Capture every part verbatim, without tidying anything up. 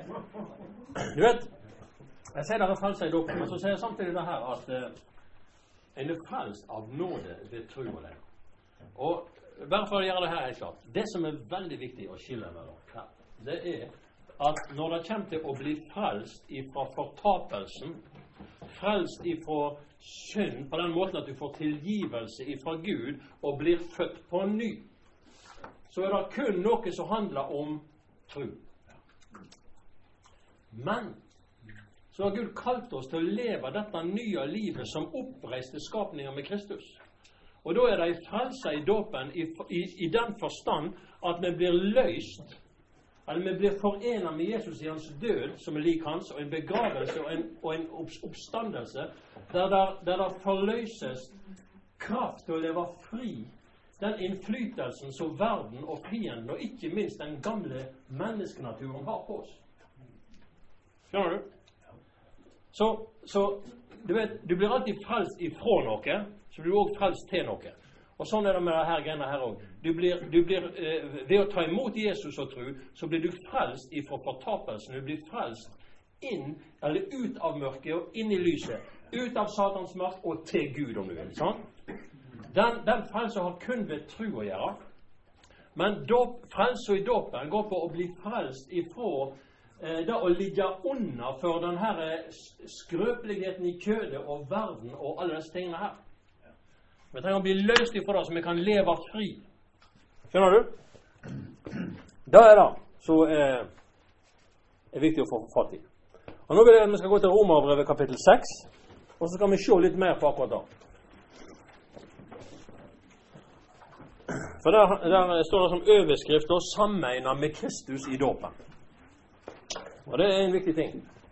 Du vet, jeg sier dere frelser i dåpen, men så sier jeg samtidig det her at eh, en er frelst av nåde ved tro og det. Og bare for å gjøre det her helt klart, det som er veldig viktig å skille mellom her, det er at når det kommer til å bli frelst ifra fortapelsen, frelst ifra synd, på den måten at du får tilgivelse ifra Gud og blir født på ny, så er det kun noe som handler om tro. Men så har Gud kalt oss til å leve dette nye livet som oppreiste skapninger med Kristus. Og da er det frelse i dåpen i, i, i den forstand at vi blir løst, eller vi blir forenet med Jesus i hans død, som er lik hans, og en begravelse og en, og en oppstandelse, der det, der det forløses kraft til å leve fri, den innflytelsen som verden og fienden, og ikke minst den gamle menneskenaturen har på oss. Skjønner du? Så, så du vet, du blir alltid frelst ifra noe, så blir du også frelst til noe. Og sånn er det med det her greiene her også. Du blir, du blir, eh, ved å ta imot Jesus og tro, så blir du frelst ifra fortapelsen. Du blir frelst inn, eller ut av mørket og inn i lyset. Ut av Satans makt og til Gud, om du vil. Sånn? Den, den frelsen har kun ved tro å gjøre. Men frelsen i dåpen går på å bli frelst ifra det å ligge under for den her skrøpeligheten i kjødet og verden og alle disse tingene her. Vi trenger å bli løst ifra det, så vi kan leve fri. Skjønner du? Da er det så eh, er viktig å få fatt i. Og nå vil jeg at vi skal gå til Romerbrevet kapittel seks, og så skal vi se litt mer på akkurat da. For der, der står det som overskrift å sammenligne med Kristus i dåpen. Og det er en viktig ting.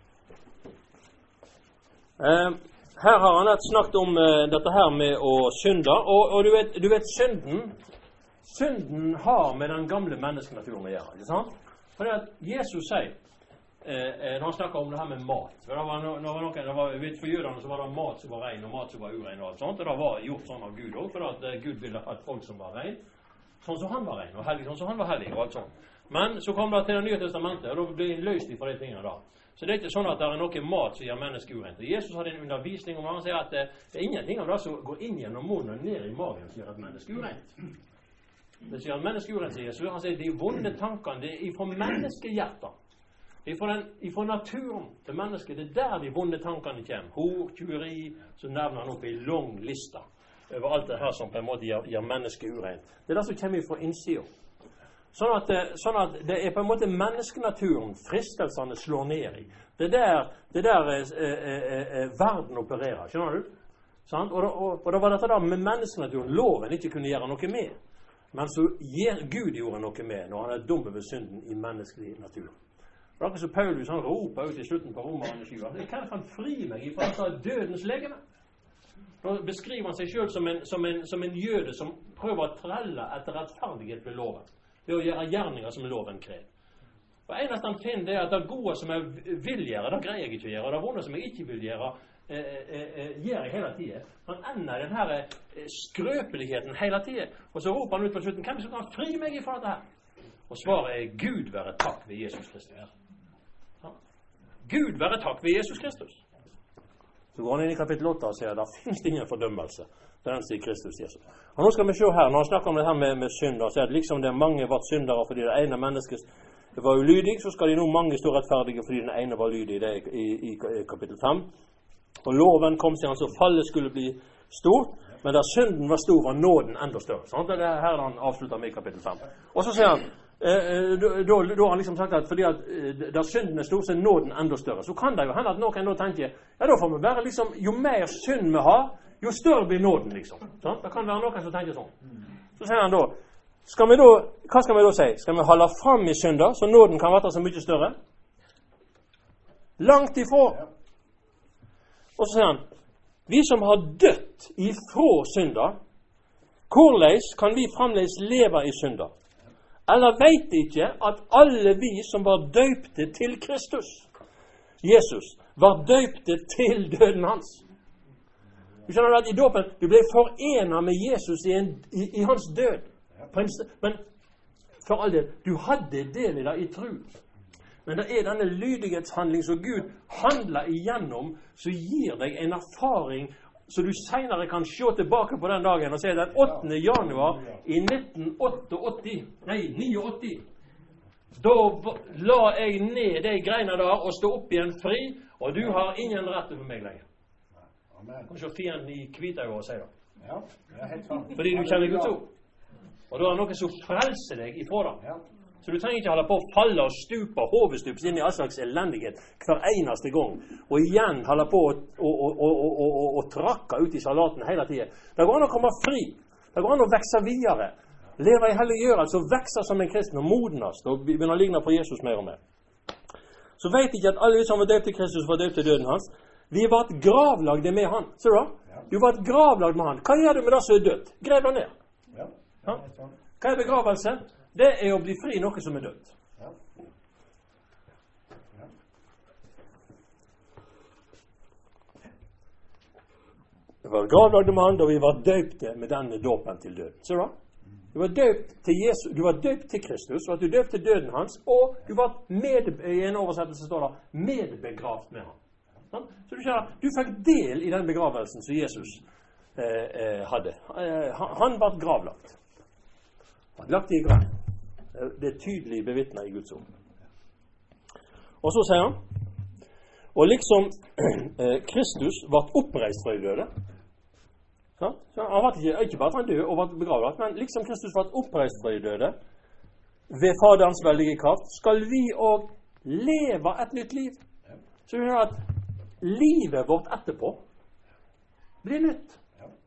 Eh, her har han snakket om eh, dette her med å synde, og, og du, vet, du vet synden, synden har med den gamle menneskenaturen å gjøre, ikke sant? For det at Jesus sier, eh, når han snakker om det her med mat, for det var, no, det var noen, det var, vet, for jøderne så var det mat som var ren, og mat som var urein og alt sånt, og det var gjort sånn av Gud også, for at eh, Gud ville ha et folk som var ren, sånn som han var ren, og hellig, sånn som han var hellig, og alt sånt. Men så kom det til det nye testamentet, og da ble en løst ifra de tingene da. Så det er ikke sånn at det er noe mat som gjør mennesket urent. Jesus hadde en undervisning om det, han sier at det er ingenting av det som går inn gjennom munnen og ned i magen som gjør et menneske urent. Det sier at mennesket urent, sier Jesus. Han sier de vonde tankene, det er ifra menneskehjertet. Ifra, den, ifra naturen til mennesket, det er der de vonde tankene kommer. Hor, tjuveri, så nevner han opp i lang lista over alt det her som på en måte gjør, gjør mennesket urent. Det er det som kommer ifra innsiden. Sånn at, sånn at det er på en måte menneskenaturen fristelsene slår ned i. Det er der, det der eh, eh, eh, verden opererer, skjønner du? Sånn? Og, og, og da var dette da med menneskenaturen loven ikke kunne gjøre noe med. Men så Gud gjorde noe med når han er dum over synden i menneskelig natur. Og akkurat så Paulus han roper ut i slutten på Romerne sju. Det kan han fri meg i fra dødens legeme. Da beskriver han seg selv som en, som, en, som en jøde som prøver å trelle etter rettferdighet ved loven. Ved å gjøre gjerninger som loven krever. Og eneste han finner det er at det gode som jeg vil gjøre, det greier jeg ikke å gjøre. Og det vonde som jeg ikke vil gjøre, eh, eh, eh, gjør jeg hele tiden. Han ender den her eh, skrøpeligheten hele tiden. Og så roper han ut på slutten, hvem som kan fri meg ifra dette her? Og svaret er, Gud være takk ved Jesus Kristus. Ja. Gud være takk ved Jesus Kristus. Så går han inn i kapittel åtte og sier, der finnes det ingen fordømmelse. Det er den sier Kristus Jesus. Og nå skal vi se her, når han snakker om det her med, med synder, så er det liksom det mange var syndere fordi det ene mennesket var ulydig, så skal de nå mange stå rettferdige fordi den ene var lydig, det er i, i, i kapittel fem. Og loven kom seg han så fallet skulle bli stort, men da synden var stor var nåden enda større. Sånn? Det er her han avslutter med i kapittel fem. Og så sier han, eh, da, da har han liksom sagt at fordi at eh, da synden er stor, så er nåden enda større. Så kan det jo hende at noen da tenker, ja da får vi være liksom, jo mer synd vi har, jo større blir nåden, liksom. Sånn? Det kan være noen som tenker sånn. Så sier han da, skal vi da, hva skal vi da si? Skal vi holde fram i synder, så nåden kan være så mye større? Langt ifra. Og så sier han, vi som har dødt ifra synder, hvordan kan vi fremdeles leve i synder? Eller vet ikke at alle vi som var døypte til Kristus, Jesus, var døypte til døden hans? Du skjønner at i dåpen, du ble forenet med Jesus i, en, i, i hans død. Men for all del, du hadde del i det i tro. Men det er denne lydighetshandling som Gud handler igjennom, som gir deg en erfaring, så du senere kan se tilbake på den dagen og si den åttende januar i nitten åttiåtte, nei, åttionio, da la jeg ned de greiene der og stå opp igjen fri, og du har ingen rett over meg lenger. Kanskje fienden i Kvitøy sier det. Ja, det er helt sant. Fordi du kjenner Guds ord. Og da er det noe som frelser deg ifra det. Så du trenger ikke holde på å falle og stupe, hovedstups inn i all slags elendighet hver eneste gang, og igjen holde på å, å, å, å, å, å, å trakke ut i salaten hele tiden. Det går an å komme fri. Det går an å vekse videre. Leve i helliggjørelse og vekse som en kristen og modnes og begynne å ligne på Jesus mer og mer. Så vet ikke at alle som var døpt til Kristus var døpt til døden hans. Vi har vært gravlagde med han. Ser du da? Du har vært gravlagd med han. Hva gjør du med det som er dødt? Grev det ned. Ja. Hva er begravelse? Det er å bli fri noe som er dødt. Ja. Ja. Vi var gravlagde med han da vi var døpte med denne dåpen til døden. Ser du da? Du var døpt til Jesus, du var døpt til Kristus, og at du døpt til døden hans, og du var med, i en oversettelse står det, medbegravt med ham. Så du ser, du fikk del i den begravelsen som Jesus eh, eh, hadde. Eh, han, han var gravlagt. Han lagt i grav. Det er tydelig bevittnet i Guds ord. Og så sier han, og liksom eh, Kristus var oppreist fra de døde, ja, så han var ikke, ikke bare at han døde og var begravlagt, men liksom Kristus var oppreist fra de døde, ved Faderens veldige kraft, skal vi også leve et nytt liv. Så vi hører at livet vårt etterpå blir nytt.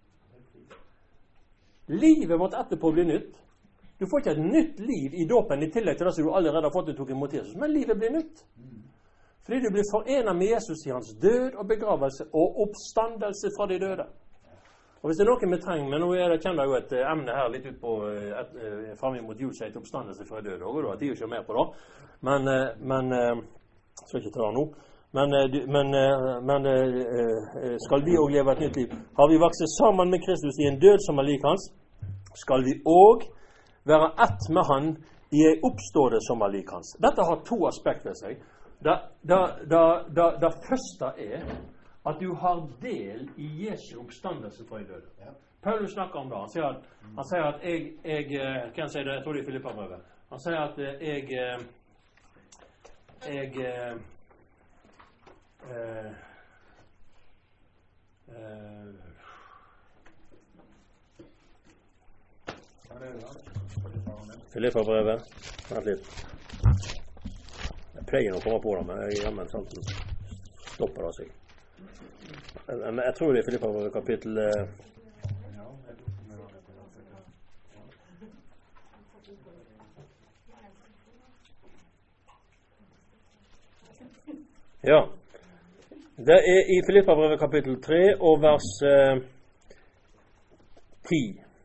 Livet vårt etterpå blir nytt. Du får ikke et nytt liv i dåpen i tillegg til det som du allerede har fått du tok imot Jesus, men livet blir nytt. Fordi du blir forenet med Jesus i hans død og begravelse og oppstandelse fra de døde. Og hvis det er noe vi trenger, men nå er det, kjenner jeg jo et emne her litt ut på et, et, frem mot jul, sier til oppstandelse fra de døde, og da har de jo ikke mer på det. Men, men jeg skal ikke ta det nå. Men, men, men skal vi også leve et nytt liv? Har vi vokst sammen med Kristus i en død som er lik hans, skal vi også være ett med han i en oppståelse som er lik hans. Dette har to aspekter ved seg. Det, det, det, det, det første er at du har del i Jesu oppstandelse fra de døde. Ja. Paulus snakker om det. Han sier at, han sier at jeg, jeg kan si det, jeg tror det er Filippa-brevet. Han sier at jeg jeg eh, eh, Filippa-brevet. Vent litt. Jeg pleier å komme på det, men jeg gjør meg sånn stopper det seg. Men jeg tror det er Filippa-brevet kapittel Ja. Det er i Filippa-brevet kapittel tre og vers eh, ti.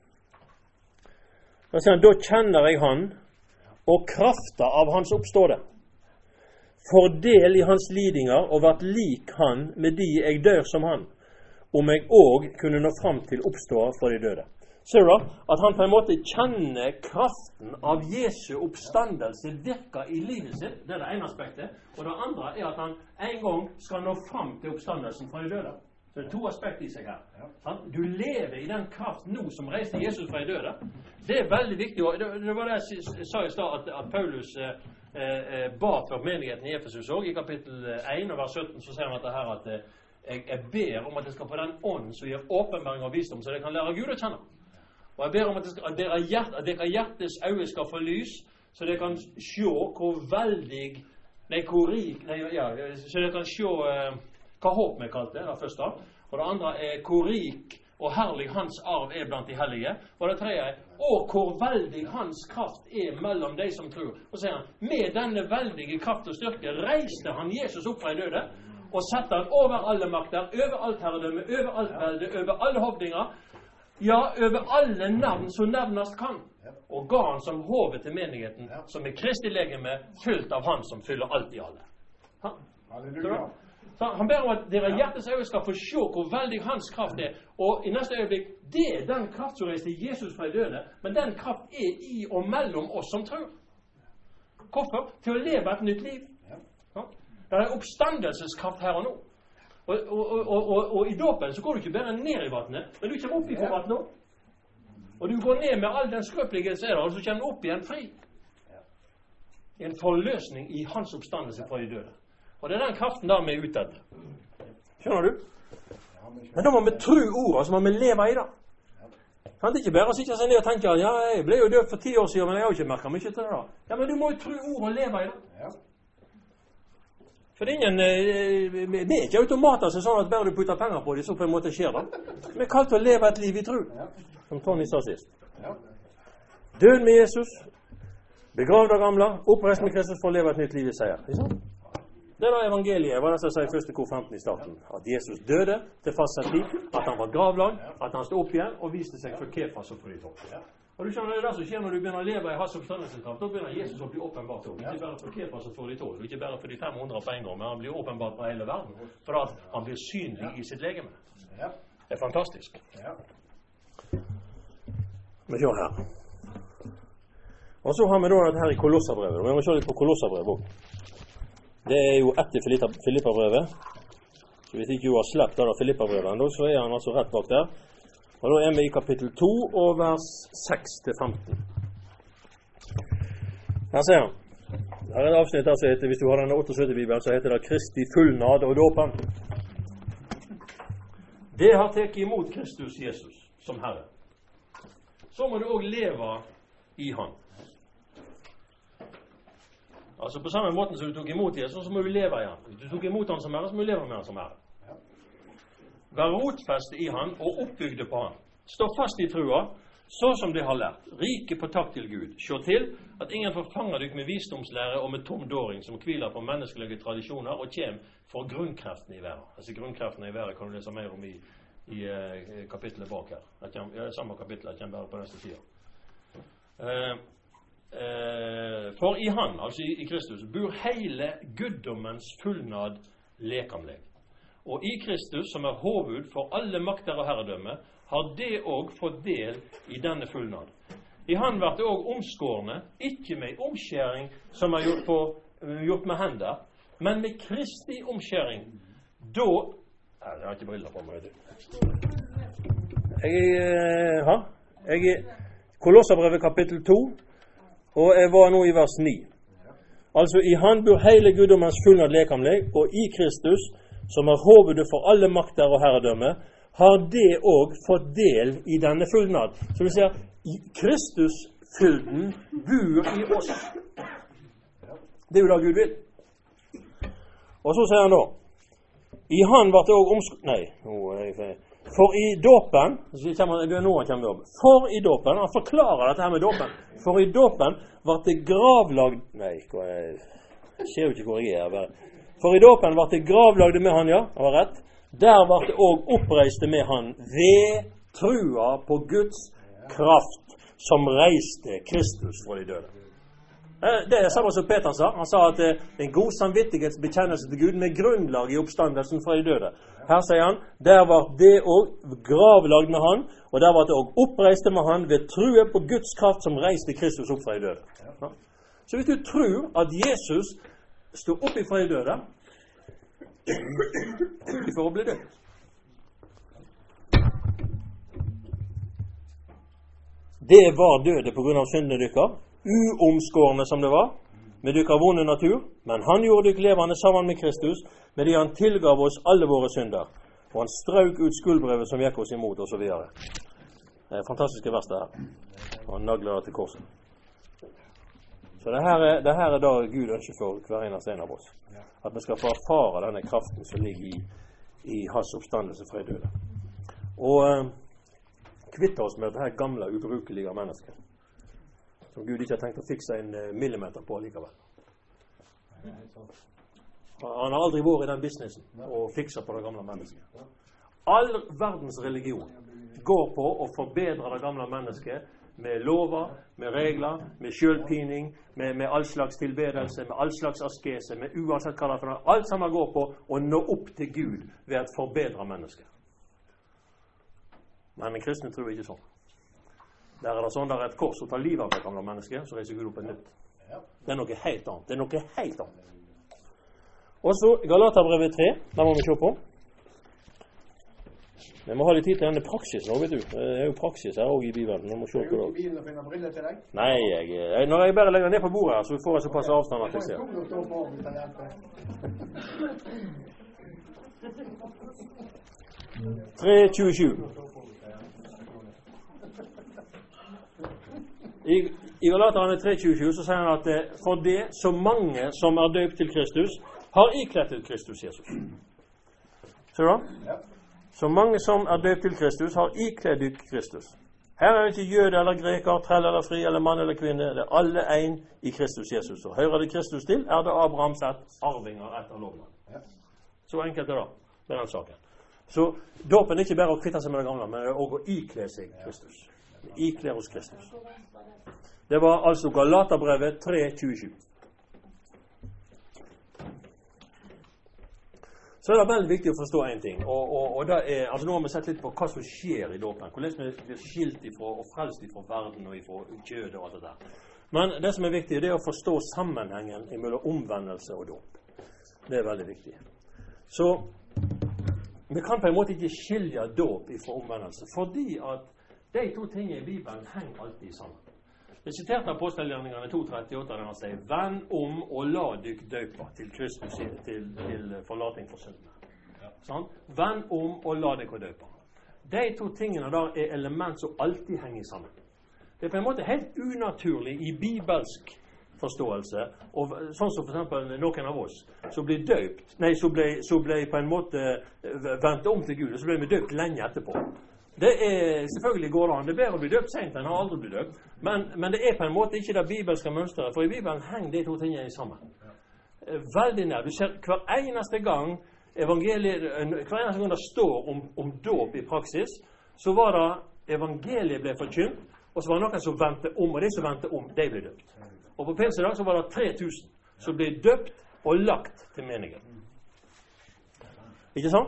Da sier han, da kjenner jeg han og krafta av hans oppståde. For del i hans lidinger og vært lik han med de jeg dør som han, om jeg også kunne nå fram til oppståa fra de døde. Ser du da? At han på en måte kjenner kraften av Jesu oppstandelse virker i livet sitt. Det er det ene aspektet. Og det andre er at han en gang skal nå fram til oppstandelsen fra de døde. Så det er to aspekter i seg her. Ja. Du lever i den kraft nå som reiste Jesus fra de døde. Det er veldig viktig. Og det, det var det jeg sa i stad, at, at Paulus eh, eh, ba for menigheten i Efesus også. I kapittel én og vers sytten så ser han at det her at eh, jeg, jeg ber om at det skal få den ånd som gir åpenbaring og visdom, så det kan lære Gud å kjenne. Og jeg ber om at, skal, at dere hjert, at dere hjertes øye skal få lys, så dere kan se hvor veldig, nei, hvor rik, nei, ja, så dere kan se eh, hva håp vi kalte det, det første. Og det andre er hvor rik og herlig hans arv er blant de hellige. Og det tredje er, og hvor veldig hans kraft er mellom de som tror. Og så sier han, med denne veldige kraft og styrke reiste han Jesus opp fra de døde, og sette han over alle makter, over alt herredømme, over alt velde, over alle hovdinger, ja, over alle navn som nevnast kan, og ga han som hovet til menigheten, som er Kristi legeme, fylt av han som fyller alt i alle. Ha? Halleluja. Så han ber om at dere hjertes øye skal få se hvor veldig hans kraft er, og i neste øyeblikk, det er den kraft som reiste Jesus fra de døde, men den kraft er i og mellom oss som tror. Hvorfor? Til å leve et nytt liv. Det er oppstandelseskraft her og nå. Og, og, og, og, og, og i dåpen så går du ikke bare ned i vattnet, men du kommer opp i for vattnet også. Og du går ned med all den skrøpelighet som er der, og så kommer du opp igjen fri. En forløsning i hans oppstandelse fra de døde. Og det er den kraften der vi er ute etter. Skjønner du? Men da må vi tro ordet, så må vi leve i det. Kan det ikke bare sitte seg ned og tenke at ja, jeg ble jo død for ti år siden, men jeg har jo ikke merket mye til det da. Ja, men du må jo tro ordet og leve i det. For det er ingen, det er ikke automater som sånn at bare du putter penger på det, så på en måte skjer det. Vi er kalt til å leve et liv i tro, som Tony sa sist. Død med Jesus, begravd av gamle, oppreist med Kristus for å leve et nytt liv i seier. Det er da evangeliet, hva det som sier i første kor femten i starten. At Jesus døde til fastsatt tid, at han var gravlagd, at han stod opp igjen og viste seg for Kefas og for de tolv. Og du skjønner, det er det som skjer når du begynner å leve i hans oppstandelseskraft. Da begynner Jesus å bli åpenbart også. Ikke bare for Kefas og for de tolv, ikke bare for de fem hundre på en gang, men han blir åpenbart på hele verden, for at han blir synlig i sitt legeme. Det er fantastisk. Vi ser her. Og så har vi da dette her i Kolosserbrevet. Vi må se litt på Kolosserbrevet også. Det er jo etter Filippabrevet. Så hvis ikke du har slept av Filippabrevet, så er han altså rett bak der. Og da er vi i kapittel to og vers seks til femten. Her ser han. Her er et avsnitt der som heter, hvis du har denne syttiåtte-bibelen, så heter det Kristi fullnad og dåpen. Det har tekt imot Kristus Jesus som Herre. Så må du også leve i han. Altså på samme måten som du tok imot Jesus, så må du leve i han. Hvis du tok imot han som Herre, så må du leve med han som Herre. Vær rotfeste i han og oppbygde på han. Stå fast i trua, så som de har lært. Rike på takk til Gud. Se til at ingen forfanger dykk med visdomslære og med tom dåring som hviler på menneskelige tradisjoner og kjem for grunnkreftene i verden. Altså grunnkreftene i verden kan du lese mer om i, i uh, kapitlet bak her. Kjem, ja, samme kapittel, jeg kommer bare på neste side. Uh, uh, for i han, altså i, i Kristus, bor hele guddommens fullnad lekamleg. Og i Kristus, som er hoved for alle makter og herredømme, har det også fått del i denne fullnad. I han ble det også omskårne, ikke med omskjæring som er gjort, på, gjort med hender, men med Kristi omskjæring. Da... Nei, jeg har ikke briller på meg, du. Jeg er... Ha? Jeg er... Kolosserbrevet kapittel to, og jeg var nå i vers ni. Altså, i han bor hele guddommens fullnad lekamleg, og i Kristus, som er hovedet for alle makter og herredømme, har det også fått del i denne fullnad. Så vi ser, Kristusfylden bor i oss. Det er jo da Gud vil. Og så sier han da, i han var det også omsk... Nei, nå er jeg feil. For i dåpen, det er nå han kommer opp, for i dåpen, han forklarer dette her med dåpen, for i dåpen var det gravlagd... Nei, jeg ser jo ikke hvor jeg er, bare... For i dåpen var det gravlagde med han, ja, det var rett. Der var det også oppreiste med han ved trua på Guds kraft som reiste Kristus fra de døde. Det er samme som Peter sa. Han sa at det er en god samvittighetsbekjennelse til Gud med grunnlag i oppstandelsen fra de døde. Her sier han, der var det også gravlagd med han, og der var det også oppreiste med han ved trua på Guds kraft som reiste Kristus opp fra de døde. Ja. Så hvis du tror at Jesus stå opp ifra de døde, ikke for å bli død. Det var døde på grunn av syndene dykker, uomskårne som det var, med dykker vonde natur, men han gjorde dykk levende sammen med Kristus, med det han tilgav oss alle våre synder, og han strauk ut skuldbrevet som gikk oss imot, og så videre. Det er fantastiske vers det her, og han nagler det til korset. Så det her, er, det her er da Gud ønsker for hver eneste en av oss. At vi skal få erfare denne kraften som ligger i, i hans oppstandelse fra de døde. Og eh, kvitte oss med dette her gamle, ubrukelige mennesket. Som Gud ikke har tenkt å fikse en eh, millimeter på likevel. Han har aldri vært i den businessen å fikse på det gamle mennesket. All verdens religion går på å forbedre det gamle mennesket med lover, med regler, med selvpining, med, med all slags tilbedelse, med all slags askese, med uansett hva det er for noe. Alt sammen går på å nå opp til Gud ved et forbedret menneske. Men en kristne tror ikke sånn. Der er det sånn, der er et kors som tar livet av det gamle mennesket, så reiser Gud opp et nytt. Det er noe helt annet. Det er noe helt annet. Og så Galaterbrevet tre, der må vi se på. Vi må ha litt tid til denne praksisen også, vet du. Det er jo praksis her også i Bibelen. Vi må se på det. Er du i bilen og finner briller til deg? Nei, jeg, jeg, når jeg bare legger ned på bordet her, så får jeg såpass avstand at jeg ser. tre tjuesju. I, i Galaterne tre tjuesju så sier han at eh, for det så mange som er døpt til Kristus, har iklettet Kristus Jesus. Ser du? Ja. Så mange som er døpt til Kristus, har ikleddet Kristus. Her er det ikke jøde eller greker, trell eller fri, eller mann eller kvinne. Det er alle en i Kristus Jesus. Og hører det Kristus til, er det Abrahams arvinger etter loven. Ja. Så enkelt er det med den saken. Så dåpen er ikke bare å kvitte seg med det gamle, men det er også å ikle seg Kristus. Ikle hos Kristus. Det var altså Galaterbrevet tre tjuesju. Så er det veldig viktig å forstå en ting, og, og, og det er, altså nå har vi sett litt på hva som skjer i dåpen, hvordan vi blir skilt ifra og frelst ifra verden og ifra kjødet og alt det der. Men det som er viktig, det er å forstå sammenhengen mellom omvendelse og dåp. Det er veldig viktig. Så vi kan på en måte ikke skilje dåp ifra omvendelse, fordi at de to tingene i Bibelen henger alltid sammen. Det siterte apostelgjerningene to trettiåtte, der han sier, «Venn om og la dykk døpe til Kristus til, til forlating for syndene». Ja. Sånn? Venn om og la dykk døpe. De to tingene der er element som alltid henger sammen. Det er på en måte helt unaturlig i bibelsk forståelse, og sånn som for eksempel noen av oss, som blir døpt, nei, så ble, så ble på en måte vendt om til Gud, og så ble vi døpt lenge etterpå. Det er selvfølgelig går det an. Det er bedre å bli døpt sent enn å aldri bli døpt. Men, men det er på en måte ikke det bibelske mønstret, for i Bibelen henger de to tingene sammen. Veldig nær. Du ser hver eneste gang evangeliet, hver eneste gang det står om, om dåp i praksis, så var det evangeliet ble forkynt, og så var det noen som ventet om, og de som ventet om, de ble døpt. Og på pinsedag så var det tre tusen som ble døpt og lagt til menigheten. Ikke sant?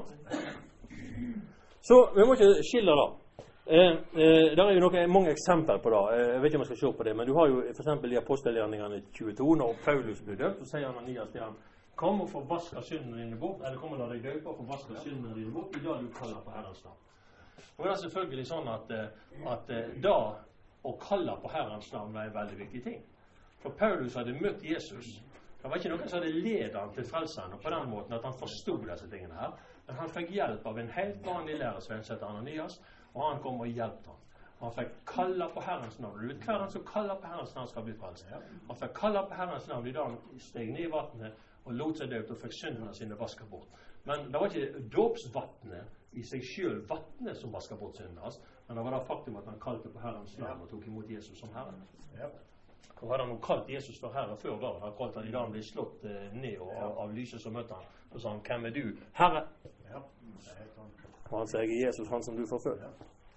Så vi må ikke skille da. Eh, eh, der er jo noen, mange eksempler på det. Eh, jeg vet ikke om jeg skal se på det, men du har jo for eksempel i apostelgjerningene tjueto, når Paulus blir døpt, så sier Ananias til ham, kom og få vaske syndene dine bort, eller kom og la deg døpe og få vaske syndene dine bort, i dag du kaller på Herrens navn. Og det er selvfølgelig sånn at, at da å kalle på Herrens navn var en veldig viktig ting. For Paulus hadde møtt Jesus. Det var ikke noen som hadde ledet ham til frelseren, og på den måten at han forstod disse tingene her. Men han fikk hjelp av en helt vanlig lærersvenn som heter Ananias, og han kom og hjelpte ham. Han fikk kalle på Herrens navn. Du vet hver den som kaller på Herrens navn skal bli frelst. Han fikk kalle på Herrens navn i dag han steg ned i vattnet og lot seg døpt og fikk syndene sine vasket bort. Men det var ikke dåpsvattnet i seg selv, vattnet som vasket bort syndene hans, men det var det faktum at han kalte på Herrens navn og tok imot Jesus som Herre. Ja. Og hadde han jo kalt Jesus for Herre før da, han kalt han i dag han ble slått eh, ned og, av, av lyset som møtte han, så sa han, hvem er du? Herre! Ja. Og han sier, jeg er Jesus, han som du forfølger.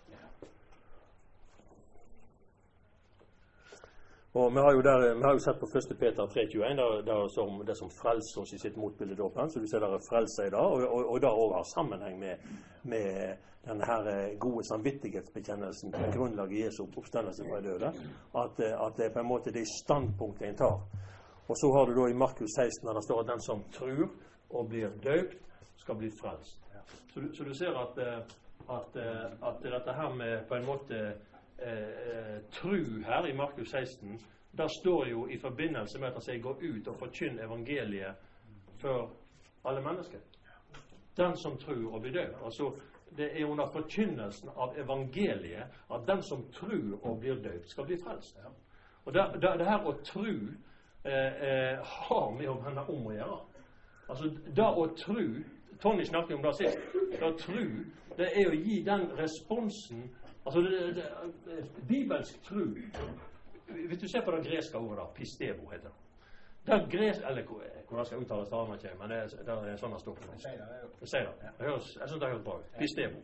Og vi har jo, der, vi har jo sett på første Peter tre tjueen, der, der som, det som frelser oss i sitt motbilde dåpen, så du ser der er frelse i dag, og, og, og der også har sammenheng med, med denne her gode samvittighetsbekjennelsen til grunnlaget i Jesu oppstandelse fra døde, at, at det er på en måte det standpunktet en tar. Og så har du da i Markus seksten, der det står at den som tror og blir døpt, skal bli frelst. Så du, så du ser at, at, at dette her med på en måte eh, tru her i Markus seksten, der står jo i forbindelse med at han sier gå ut og forkynn evangeliet for alle mennesker. Den som tror og blir døpt. Altså, det er under forkynnelsen av evangeliet at den som tror og blir døpt skal bli frelst. Og det, det, det her å tro eh, eh, har med å vende om å gjøre. Altså, da å tro, Tony snakket om det sist, da å tro, det er å gi den responsen, altså det, det, det, bibelsk tro, hvis du ser på det greske ordet da, pistebo heter det. Det er gresk, eller hvordan skal jeg uttale det, har man ikke, men det er, det er sånn det står på norsk. Jeg sier det. Det høres, jeg synes det høres bra ut. Pistebo.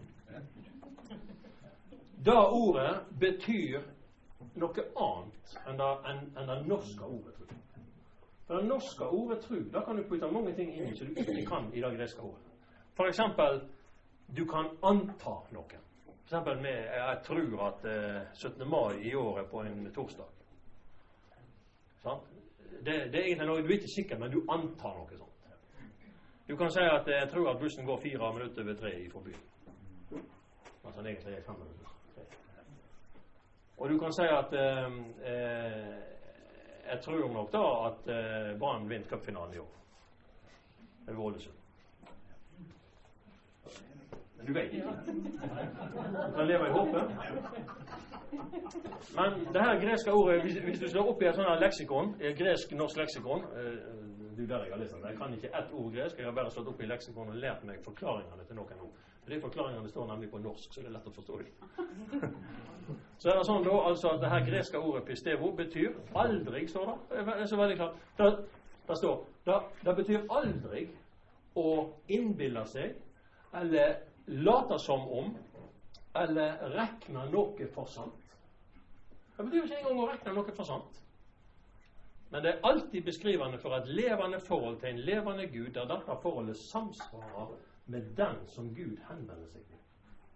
Da ordet betyr noe annet enn det, enn, enn det norske ordet tro. For det norske ordet tro, da kan du putte mange ting inn som du ikke kan i det greske ordet. For eksempel, du kan anta noe. For eksempel, med, jeg tror at eh, syttende mai i år er på en torsdag. Sånn? Det, det er egentlig noe, du er ikke sikker, men du antar noe sånt. Du kan si at jeg tror at bussen går fire minutter over tre i forbi. Altså den egentlig er fem minutter. Og du kan si at eh, jeg tror nok da at eh, Brann vinner cupfinalen i år. Det er Ålesund. Men du vet ikke. Du kan leve i håpet. Men det her greske ordet, hvis, hvis du slår opp i et sånt leksikon, et gresk-norsk leksikon, eh, du der jeg har lest det, jeg kan ikke ett ord gresk, jeg har bare slått opp i leksikon og lært meg forklaringene til noen ord. De forklaringene står nemlig på norsk, så det er lett å forstå dem. Så er det sånn da, altså at det her greske ordet pistevo betyr aldri, står det. Det er så veldig klart. Det, det står, det, det betyr aldri å innbille seg, eller late som om, eller rekne noe for sant. Det betyr ikke engang å rekne noe for sant. Men det er alltid beskrivende for et levende forhold til en levende Gud, der dette forholdet samsvarer med den som Gud henvender seg til.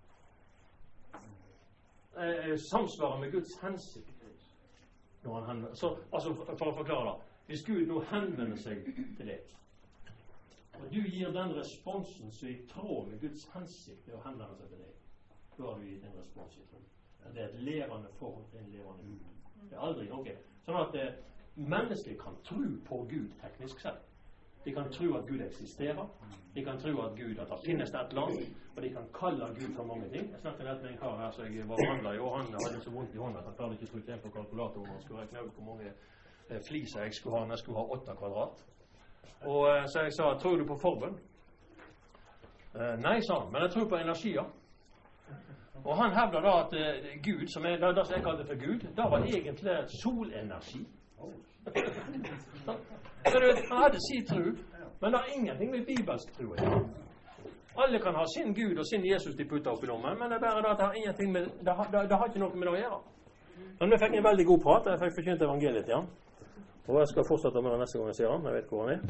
Eh, samsvarer med Guds hensikt. Når han henvender, så, altså for å forklare det, hvis Gud nå henvender seg til deg, og du gir den responsen som er i tråd med Guds hensikt til å henvende seg til deg, da har du gitt en respons i tråd. Det er et levende forhold til en levende Gud. Det er aldri noe. Sånn at eh, mennesker kan tro på Gud teknisk sett. De kan tro at Gud eksisterer. De kan tro at Gud, at det finnes et eller annet, og de kan kalle Gud for mange ting. Jeg snakket rett med en kar her, så jeg var handlet i, og han hadde så vondt i hånda at han klarte ikke å trykke inn på kalkulatoren og skulle regne ut hvor mange eh, fliser jeg skulle ha når jeg skulle ha åtte kvadrat. Og eh, så jeg sa, tror du på forbønn? Eh, nei, sa han, men jeg tror på energier. Og han hevder da at eh, Gud, som er det som jeg kalte for Gud, da var egentlig solenergi. Så, så det, han hadde sin tro, men det har ingenting med bibelsk tro. Alle kan ha sin Gud og sin Jesus de putter opp i lommen, men det er bare det at det har ingenting med, det har, det, det har ikke noe med det å gjøre. Men vi fikk en veldig god prat, jeg fikk forkynt evangeliet til han. Og jeg skal fortsette med det neste gang jeg ser han, jeg vet hvor han er.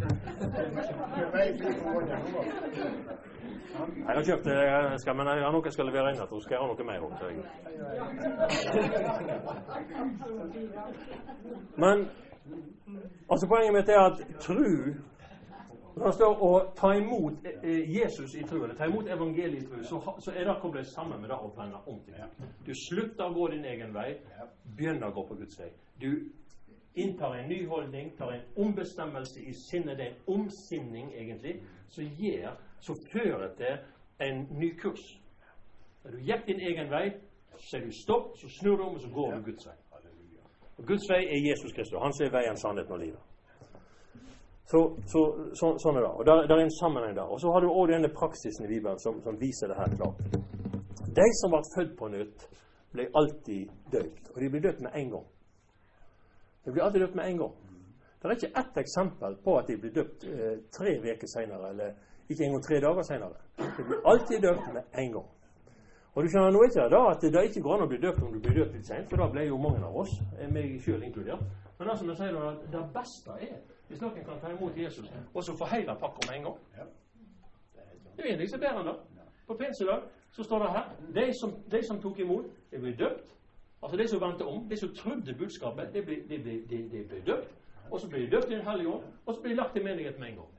Jeg har kjøpt det, jeg skal, men jeg har noe jeg skal levere inn etter, så skal jeg ha noe mer om. Men, altså poenget mitt er at tro, når det står å ta imot Jesus i tro, eller ta imot evangeliet i tro, så, så er det koblet sammen med det å vende om til Gud. Du slutter å gå din egen vei, begynner å gå på Guds vei. Du inntar en ny holdning, tar en ombestemmelse i sinnet, det er en omsinning egentlig, som gjør, så fører til en ny kurs. Når du gikk din egen vei, så sier du stopp, så snur du om, og så går du Guds vei. Og Guds vei er Jesus Kristus, han ser veien, sannheten og livet. Så, så, så, sånn er det. Og der, der er en sammenheng der. Og så har du også denne praksisen i Bibelen som, som viser det her klart. De som var født på nytt, ble alltid døpt. Og de ble døpt med en gang. De blir alltid døpt med en gang. Det er ikke ett eksempel på at de blir døpt eh, tre veker senere, eller ikke engang tre dager senere. De blir alltid døpt med en gang. Og du skjønner nå ikke da at det ikke går an å bli døpt om du blir døpt litt sent, for da ble jo mange av oss, meg selv inkludert. Men altså, jeg sier at det beste er, hvis noen kan ta imot Jesus, og så få hele pakken med en gang. Det er egentlig ikke bedre enn det. På pinsedag så står det her, de som, de som tok imot, de ble døpt. Altså de som vante om, de som trodde budskapet, de ble, de ble, de, de ble døpt, og så ble de døpt i en hellig ånd, og så ble de lagt i menighet med en gang.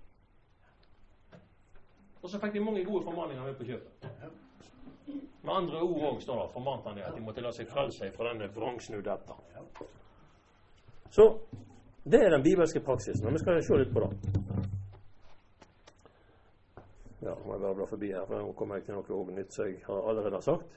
Og så fikk de mange gode formaninger med på kjøpet. Med andre ord også står det, formant han det, at de måtte la seg frelse fra denne vrangsnudde etter. Så, det er den bibelske praksisen, og vi skal se litt på det. Ja, må jeg bare bla forbi her, for nå kommer jeg til noe nytt, så jeg har allerede sagt.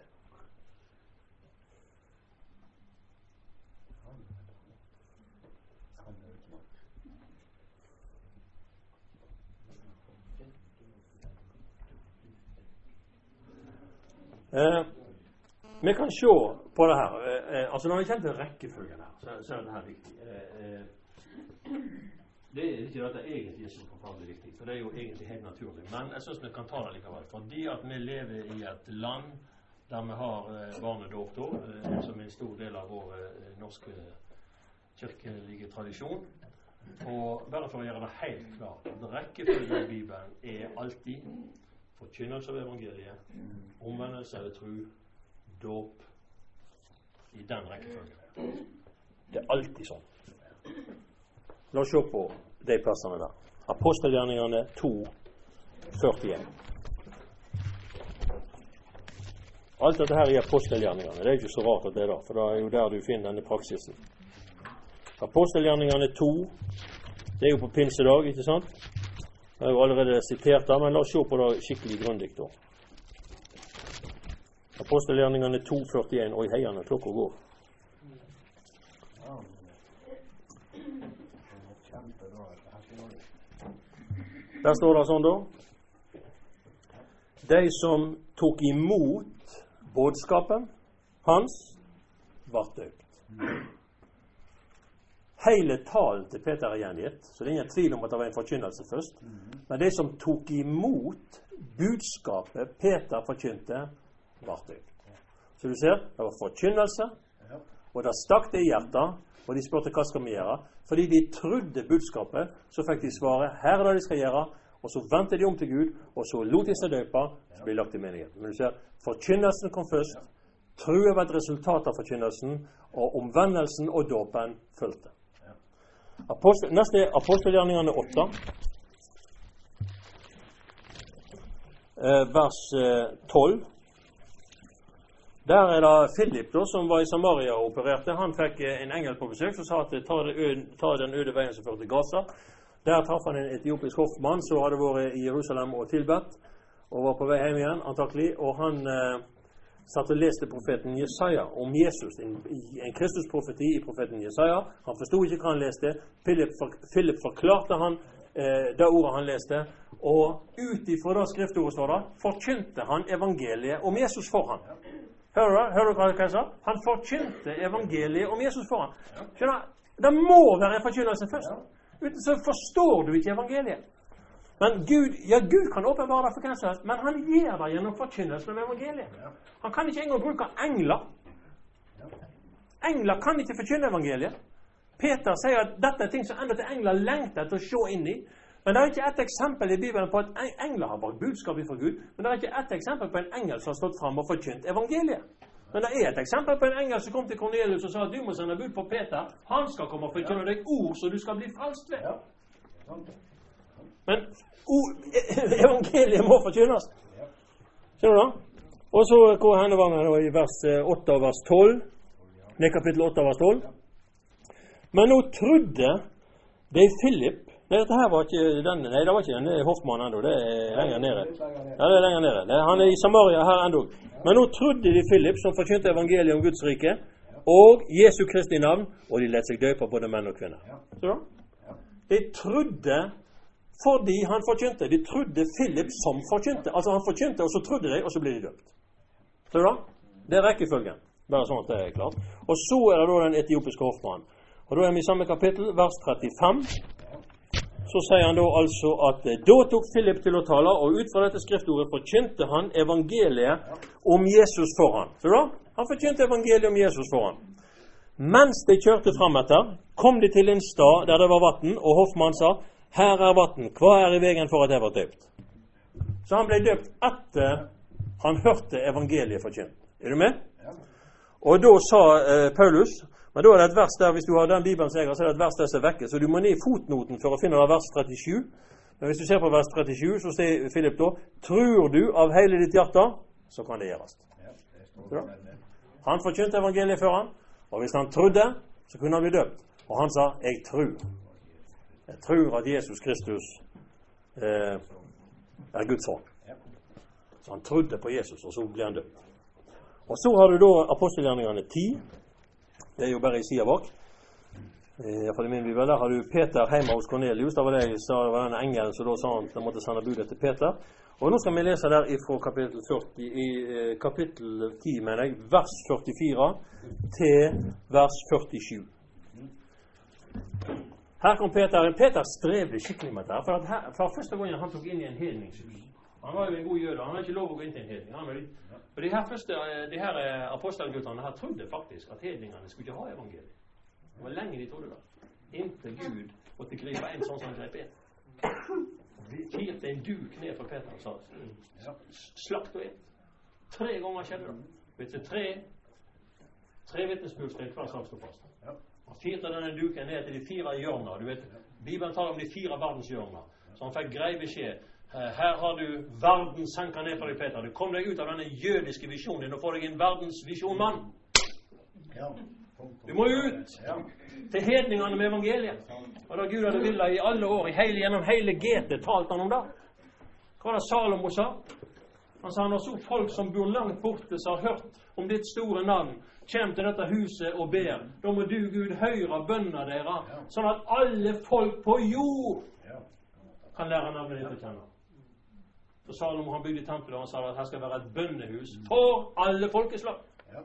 Eh, vi kan se på det her. Eh, altså når vi kjenner til rekkefølgen her, så, så er det her viktig. Eh, det er ikke at det egentlig er så forferdelig viktig, for det er jo egentlig helt naturlig. Men jeg synes vi kan ta det likevel, fordi at vi lever i et land der vi har eh, barnedåp da, eh, som en stor del av vår eh, norske kirkelige tradisjon. Og bare for å gjøre det helt klart, at rekkefølgen i Bibelen er alltid forkynnelse av evangeliet, omvendelse eller tro, dåp, i den rekkefølgen. Det er alltid sånn. La oss se på de plassene der. Apostelgjerningene to førtien. Alt dette her er apostelgjerningene. Det er ikke så rart at det er da, for det er jo der du finner denne praksisen. Apostelgjerningene to, det er jo på pinsedag, ikke sant? Jeg har jo allerede sitert det, men la oss se på det skikkelig grundig da. Apostelgjerningene to førtien, og i heiene klokka går. Der står det sånn da. De som tok imot bådskapen hans, var døpt. Hele talen til Peter er gjengitt, så det er ingen tvil om at det var en forkynnelse først. Men de som tok imot budskapet Peter forkynte, var døpt. Så du ser, det var forkynnelse, og det stakk det i hjertet, og de spurte hva skal vi gjøre. Fordi de trodde budskapet, så fikk de svare, her er det de skal gjøre, og så ventet de om til Gud, og så lot de seg døpe, så ble de lagt i menigheten. Men du ser, forkynnelsen kom først, troen var et resultat av forkynnelsen, og omvendelsen og dåpen følte. Apostel, neste er apostelgjerningene åtte, eh, vers tolv. Der er det Philip da, som var i Samaria og opererte. Han fikk en engel på besøk som sa at ta, ta den øde veien som førte til Gaza. Der traff han en etiopisk hoffmann som hadde vært i Jerusalem og tilbedt, og var på vei hjem igjen, antakelig. Og han eh, satt og leste profeten Jesaja om Jesus, en, en Kristus-profeti i profeten Jesaja. Han forstod ikke hva han leste. Philip, for, Philip forklarte han eh, det ordet han leste, og ut ifra det skriftordet står det, forkynte han evangeliet om Jesus for han. Hører du, hører du hva jeg sa? Han forkynte evangeliet om Jesus for han. Skjønner, det må være en forkynnelse først. Uten så forstår du ikke evangeliet. Men Gud, ja, Gud kan åpenbare det for hvem som helst, men han gjør det gjennom forkynnelsen av evangeliet. Han kan ikke engang bruke engler. Engler kan ikke forkynne evangeliet. Peter sier at dette er ting som enda til engler lengter til å se inn i. Men det er ikke et eksempel i Bibelen på at engler har bakt budskap fra Gud, men det er ikke et eksempel på en engel som har stått frem og forkynt evangeliet. Men det er et eksempel på en engel som kom til Cornelius og sa at du må sende bud på Peter. Han skal komme og forkynne deg ord så du skal bli frelst ved. Men evangeliet må forkynnes. Ser du da? Og så hvor henne var det i vers åtte og vers tolv. Det er kapittel åtte og vers tolv. Men nå trodde de Philip. Nei, dette her var ikke den, nei, det var ikke den hoffmannen enda, det er lenger nede. Ja, det er lenger nede. Det, han er i Samaria her enda. Men nå trodde de Philip, som forkynte evangeliet om Guds rike, og Jesu Kristi navn, og de lette seg døpe både menn og kvinner. Så da? De trodde fordi han forkynte. De trodde Philip som forkynte. Altså han forkynte, og så trodde de, og så ble de døpt. Så da? Det er rekkefølgen. Bare sånn at det er klart. Og så er det da den etiopiske hoffmannen. Og da er vi i samme kapittel, vers trettifem. Så sier han da altså at da tok Philip til å tale, og ut fra dette skriftordet forkynte han evangeliet om Jesus for han. Så da? Han forkynte evangeliet om Jesus for han. Mens de kjørte frem etter, kom de til en stad der det var vatten, og hoffmannen sa, her er vatten, hva er i veien for at jeg var døpt? Så han ble døpt etter han hørte evangeliet forkynt. Er du med? Og da sa eh, Paulus, men da er det et vers der, hvis du har den Bibelen som jeg har, så er det et vers der som er vekke, så du må ned i fotnoten for å finne det vers trettisju. Men hvis du ser på vers trettisju, så sier Philip da, tror du av hele ditt hjerte, så kan det gjøres. Ja. Han forkynte evangeliet for han, og hvis han trodde, så kunne han bli døpt. Og han sa, jeg tror. Jeg tror at Jesus Kristus eh, er Guds sønn. Så han trodde på Jesus, og så ble han døpt. Og så har du da apostelgjerningene ti. Det er jo bare i siden bak. I hvert fall i min bibel. Der har du Peter hjemme hos Cornelius. Da var det jeg sa, det var denne engelen som da sa han at han måtte sende budet til Peter. Og nå skal vi lese der fra kapittel førti, i eh, kapittel ti, mener jeg, vers førtifire til vers førtisju. Her kom Peter. Peter strevde skikkelig med det. For, at her, for første gangen han tok inn i en hedningshus. Han var jo en god jøde. Han hadde ikke lov å gå inn til en hedning. Han var litt. For de her første, de her apostelguttene her trodde faktisk at hedningene skulle ikke ha evangeliet. Det var lenge de trodde det. Inntil Gud måtte gripe en sånn som grep inn. De kirte en duk ned for Peter og sa, slakt og ett. Tre ganger skjedde det. Vet du, tre, tre vittnesbyrd skal hver sak stå fast. Han firte denne duken ned til de fire hjørner. Du vet, Bibelen taler om de fire verdenshjørner. Så han fikk grei beskjed. Her har du verden senka ned for deg, Peter. Du kom deg ut av denne jødiske visjonen din og får deg en verdensvisjon, mann. Du må ut til hedningene med evangeliet. Og da Gud hadde villet i alle år, i hele, gjennom hele G T, talte han om det. Hva var det Salomo sa? Han sa, når så folk som bor langt borte, som har hørt om ditt store navn, kjem til dette huset og ber, da må du, Gud, høyre bønner dere, sånn at alle folk på jord kan lære navnet ditt å kjenne. Så Salomo, han bygde tempelet, og han sa at her skal være et bønnehus for alle folkeslag.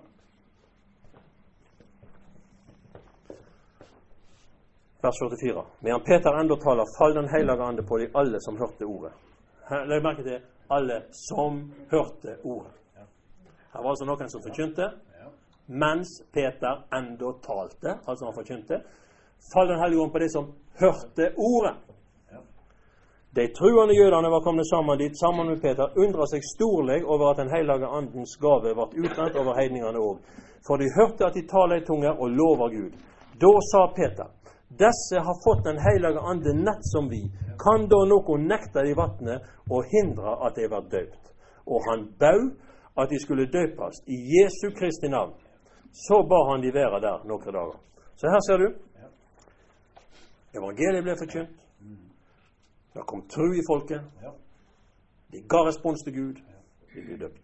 Vers førtifire. Medan Peter enda taler, fall den hellige ande på de alle som hørte ordet. Her, legg merke til alle som hørte ordet. Her var altså noen som forkynte, mens Peter enda talte, altså han forkynte. Fall den hellige ande på de som hørte ordet. De truende jødene var kommet sammen dit, sammen med Peter, undret seg storlig over at den hellige andens gave var utrent over heidningene også. For de hørte at de taler i tunger og lover Gud. Da sa Peter, disse har fått den hellige ande nett som vi. Kan da noen nekte de vattnet og hindre at de var døpt? Og han bau at de skulle døpes i Jesu Kristi navn. Så ba han de være der noen dager. Så her ser du. Evangeliet ble forkynt. Det kom tro i folket. De ga respons til Gud. De ble døpt.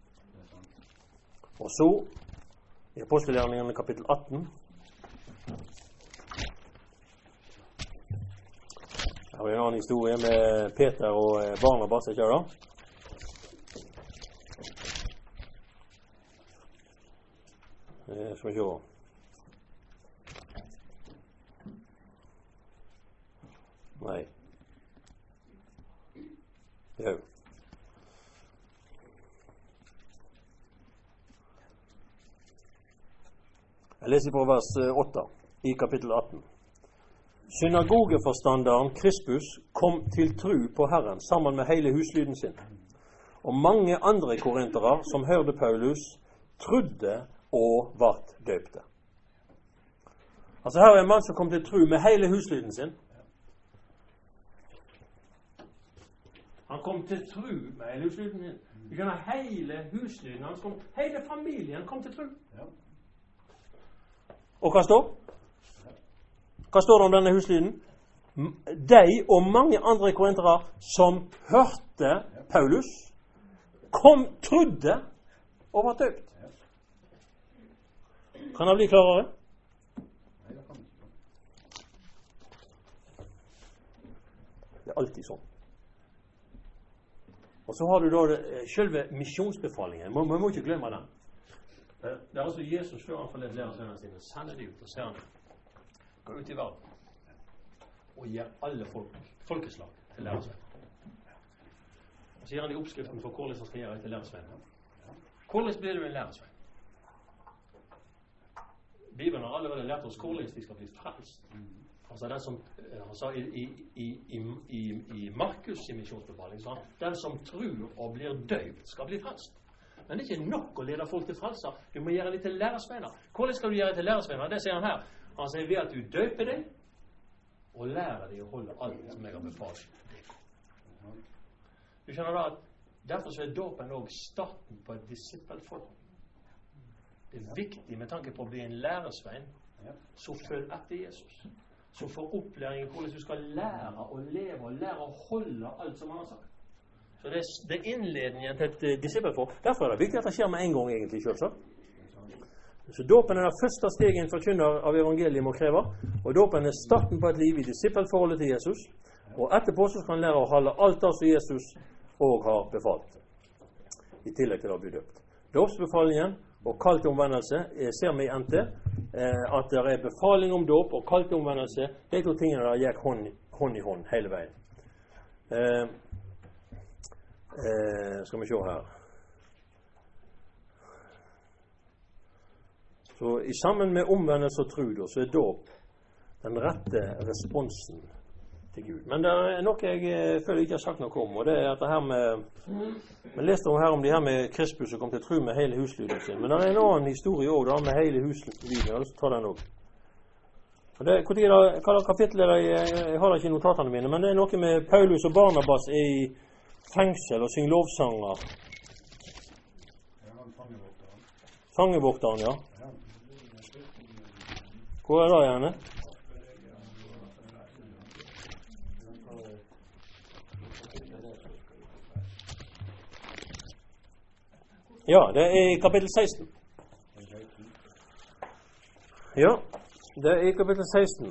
Og så, i Apostelgjerningene kapittel atten, her er en annen historie med Peter og Barnabas, ikke da? Eh, skal vi se. Nei. Jo. Jeg leser på vers åtte i kapittel atten. Synagogeforstanderen Krispus kom til tru på Herren sammen med hele huslyden sin. Og mange andre korintere som hørte Paulus, trodde og vart døpte. Altså her er en mann som kom til tru med hele huslyden sin. Han kom til tru med hele huslyden sin. Vi kan ha hele huslyden hans, kom, hele familien kom til tru. Og hva står? Hva står det om denne huslyden? De og mange andre korintere som hørte Paulus, kom, trodde og var døpt. Kan det bli klarere? Det er alltid sånn. Og så har du da selve misjonsbefalingen. Man, man må ikke glemme den. Det er altså Jesus før han forleder lærersvennene sine, sender de ut og ser han gå ut i verden og gjør alle folk, folkeslag til lærersvenner. Og så gir han de oppskriften for hvordan han skal gjøre til lærersvenner. Hvordan blir du en lærersvenn? Bibelen har allerede lært oss hvordan de skal bli frelst. Altså den som, han sa i, i, i, i, i Markus i misjonsbefaling, sa han, den som tror og blir døpt skal bli frelst. Men det er ikke nok å lede folk til frelser. Du må gjøre dem til lærersvenner. Hvordan skal du gjøre dem til lærersvenner? Det sier han her. Han sier ved at du døper dem og lærer dem å holde alt som jeg har befalt. Du skjønner da at derfor så er dåpen også starten på et disippelforhold. Det er viktig med tanke på å bli en lærersvenn, så følg etter Jesus. Så får opplæring i hvordan du skal lære å leve og lære å holde alt som han har sagt. Så det er, det er innledningen til et uh, disippelforhold. Derfor er det viktig at det skjer med en gang egentlig selv, så. Så dåpen er det første steget en forkynner av evangeliet må kreve, og dåpen er starten på et liv i disippelforholdet til Jesus, og etterpå så skal han lære å holde alt det som Jesus også har befalt, i tillegg til å bli døpt. Dåpsbefalingen og kall til omvendelse eh, ser vi igjen til eh, at det er befaling om dåp og kall til omvendelse. De to tingene der gikk hånd, hånd i hånd hele veien. Eh, eh, skal vi se her. Så i sammen med omvendelse og tro, så er dåp den rette responsen til Gud. Men det er noe jeg eh, føler ikke har sagt noe om, og det er at det her med vi leste her om de her med Krispus som kom til tro med hele huslyden sin. Men det er en annen historie også da, med hele huslyden. Jeg har lyst til å ta den også. Det, da, hva kapittel er det? Jeg, jeg har ikke notatene mine, men det er noe med Paulus og Barnabas i fengsel og synger lovsanger. Fangevokteren, ja. Hvor er det gjerne? Ja, det er i kapittel seksten. Ja, det er i kapittel seksten.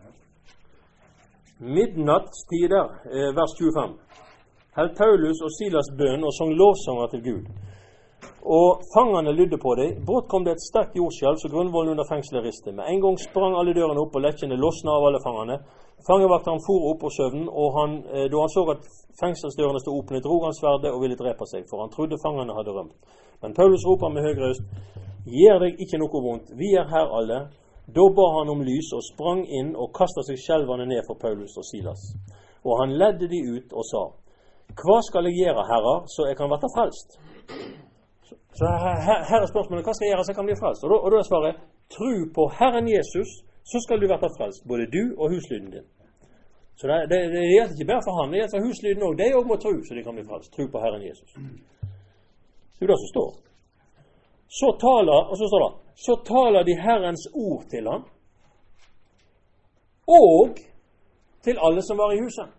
Midnattstider, eh, vers tjuefem. Held Paulus og Silas bønn og sang lovsanger til Gud. Og fangene lydde på dem. Brått kom det et sterkt jordskjelv, så grunnvollen under fengselet ristet. Med en gang sprang alle dørene opp, og lekkene losna av alle fangene. Fangevakteren for opp på søvnen, og han, eh, da han så at fengselsdørene stod åpne, drog han sverdet og ville drepe seg, for han trodde fangene hadde rømt. Men Paulus roper med høy røst: «Gjør deg ikke noe vondt, vi er her alle.» Da ba han om lys og sprang inn og kastet seg skjelvende ned for Paulus og Silas. Og han ledde de ut og sa: «Hva skal jeg gjøre, herrer, så jeg kan være frelst?» Så, så her, her er spørsmålet: hva skal jeg gjøre så jeg kan bli frelst? Og da, og da er svaret: tro på Herren Jesus, så skal du være frelst, både du og huslyden din. Så det, det, det gjelder ikke bare for han, det gjelder for huslyden også. De også må tro, så de kan bli frelst. Tro på Herren Jesus. Det er det som står. Så taler, og så står det, så taler de Herrens ord til han, og til alle som var i huset.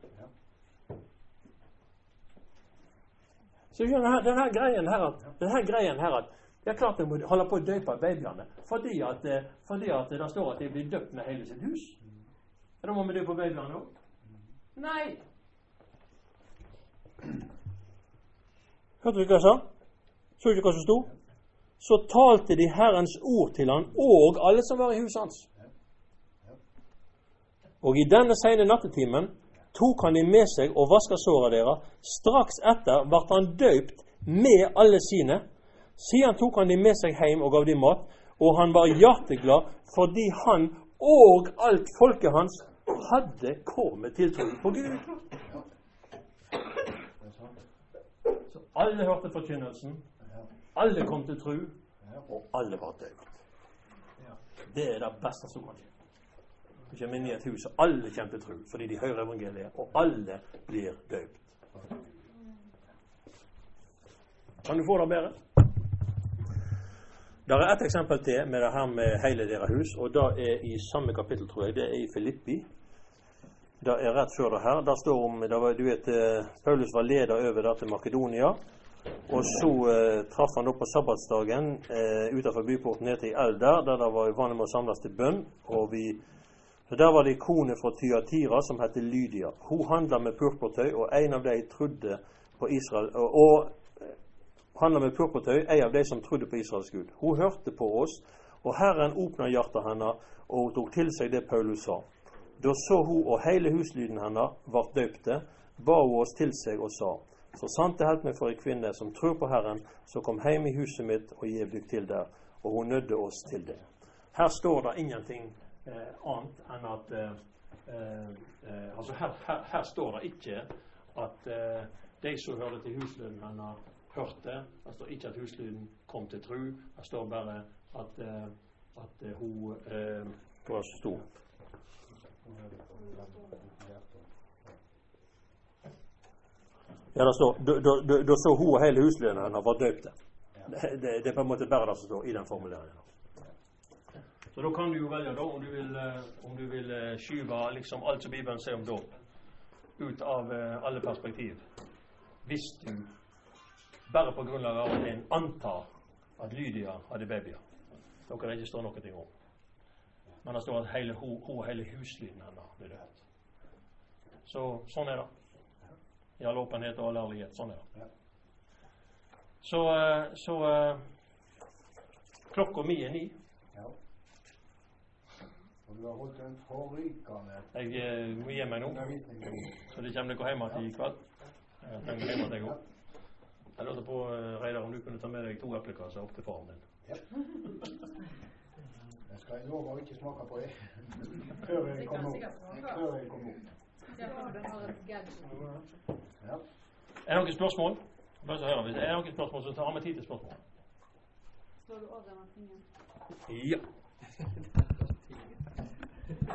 Så denne, denne greien her, denne greien her, det er klart de må holde på å døpe babyene, fordi at, fordi at det står at de blir døpt med hele sitt hus. Da må vi døpe babyene også. Nei! Hørte du hva jeg sa? Så du hva som stod? Så talte de Herrens ord til han, og alle som var i huset hans. Og i denne sene nattetimen tok han de med seg og vasket såret deres. Straks etter ble han døpt med alle sine. Siden tok han de med seg hjem og gav de mat, og han var hjerteglad fordi han og alt folket hans hadde kommet til tro på Gud. Så alle hørte forkynnelsen, alle kom til tro, og alle var døpt. Det er det beste som kan skje. Vi kommer inn i et hus, og alle kommer til tro, fordi de hører evangeliet, og alle blir døpt. Kan du få det bedre? Det er et eksempel til med det her med hele deres hus, og det er i samme kapittel, tror jeg. Det er i Filippi. Det er rett før det her. Der står om, det var, du vet, Paulus var leder over der til Makedonia, og så eh, traff han opp på sabbatsdagen eh, utenfor byporten ned til Elder, der det var vanlig med å samles til bønn. Og vi, så der var det en kone fra Thyatira som heter Lydia. Hun handlet med purpurtøy, og en av de trodde på Israel, og, og handlet med purpurtøy, en av de som trodde på Israels Gud. Hun hørte på oss, og Herren åpnet hjertet henne, og hun tok til seg det Paulus sa. Da så hun og hele huslyden henne ble døpte, ba hun oss til seg og sa: så sant det helt meg for en kvinne som tror på Herren, så kom hjem i huset mitt og gjev dykk til der. Og hun nødde oss til det. Her står det ingenting eh, annet enn at eh, eh, altså her, her, her står det ikke at eh, de som hørte til huslyden henne hørte. Det står ikke at huslyden kom til tro. Det står bare at, eh, at eh, hun eh, hva som stod. Ja, det står, da så hun og hele huslyden henne var døpte. Det, det, det er på en måte bare det som står i den formuleringen. Så da kan du jo velge da, om du vil, om du vil skyve liksom alt som Bibelen sier om dåp, ut av alle perspektiv. Hvis du bare på grunnlag av at en antar at Lydia hadde babyer, da kan det ikke stå noe om. Men det står at hele, hun, hun og hele huslyden henne ble døpt. Så sånn er det. I all åpenhet og all ærlighet. Sånn er det. Så, så klokka mi er ni. Ja. Og du har holdt en forrykende. Jeg må gi meg nå. Så det kommer dere hjemme til i kveld. Jeg trenger hjemme til jeg går. Jeg lurte på, Reidar, om du kunne ta med deg to eplekasser opp til faren din. Ja. Jeg skal love å ikke smake på det. Før jeg kommer opp. Før jeg kommer opp. Ja. Er det noen spørsmål? Bare så hører vi. Er det noen spørsmål, så tar vi tid til spørsmål. Står du over med tingene? Ja.